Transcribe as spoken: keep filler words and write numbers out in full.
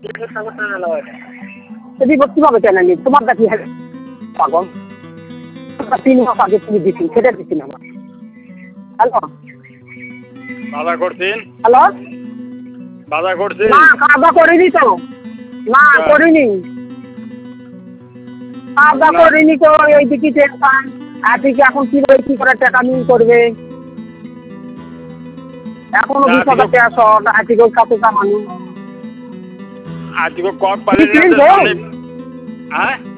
কিভাবে কেন নি তোমার কাছে পাগল তিন মাস আগে তুমি দিচ্ছি সেটা দিচ্ছি না আমার হ্যালো বাজার করছেন হ্যালো বাজার করছেন না খাওয়া করিনি তো না করিনি খাওয়া করিনি তো এই দিকে টেনশন আজকে এখন কি কি করে টাকা নিয়ে করবে এখনো বিশ হাজার টাকা শর্ট আজকে কত কামানো আজকে কম পারেন হ্যাঁ